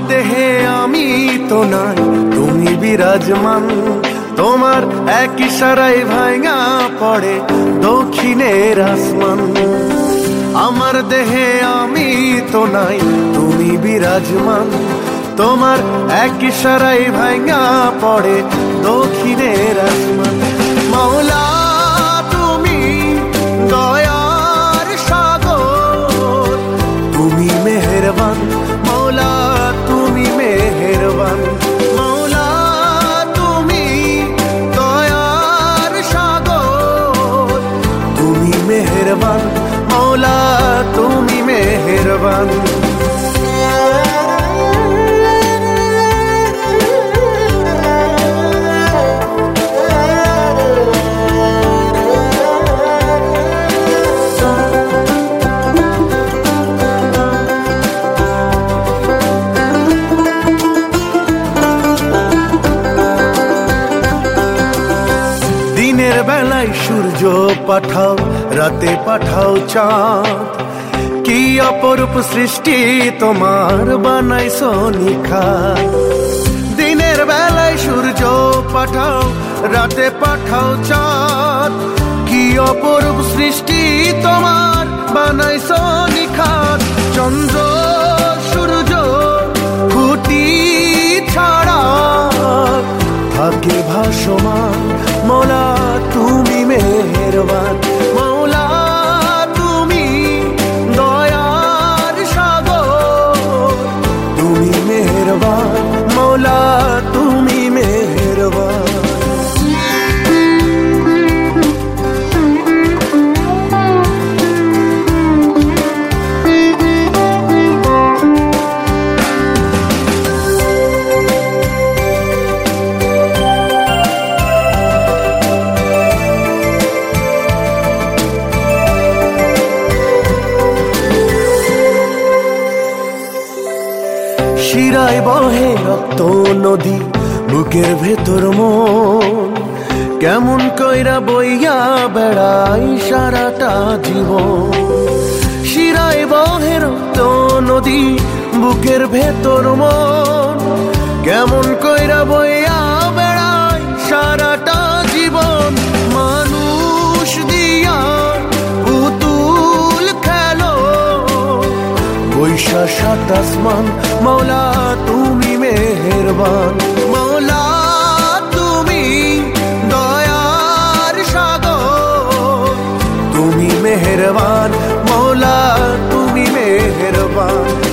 দেহে আমি তো নাই, তুমি বিরাজমান। তোমার এক ইশারায় ভাঙা পড়ে দক্ষিণের আসমান। আমার দেহে আমি তো নাই, তুমি বিরাজমান। তোমার এক ইশারায় ভাঙা পড়ে দক্ষিণের আসমান। মওলা তুমি দয়ার সাগর, তুমি মেহেরবান। মওলা তুমি মেহেরবান। মওলা তুমি দয়ার সাগর, তুমি মেহেরবান। মওলা তুমি মেহেরবান। দিনের বেলায় সূর্য পাঠাও, রাতে পাঠাও চাঁদ। কি অপরূপ সৃষ্টি তোমার বানাইছো নিখাত। দিনের বেলায় সূর্য পাঠাও, রাতে পাঠাও চাঁদ। কি অপরূপ সৃষ্টি তোমার বানাইছো নিখাত। চন্দ্র সূর্য খুঁটি ছাড়া থাকে ভাসমান। মওলা তুমি মেহেরবান। মওলা তুমি দয়ার সাগর, তুমি মেহেরবান। মওলা তুমি মেহেরবান। শিরায় বহে রক্ত নদী, বুকের ভেতর মন। কেমন কইরা বইয়া বেড়াই সারাটা জীবন। শিরায় বহে রক্ত নদী, বুকের ভেতর মন। কেমন কইরা বইয়া বেড়াই সারাটা জীবন। মানুষ দিয়া পুতুল খেলো, বৈশা সাত আসমান। মওলা তুমি মেহেরবান। মওলা তুমি দয়ার সাগর, তুমি মেহেরবান। মওলা তুমি মেহেরবান।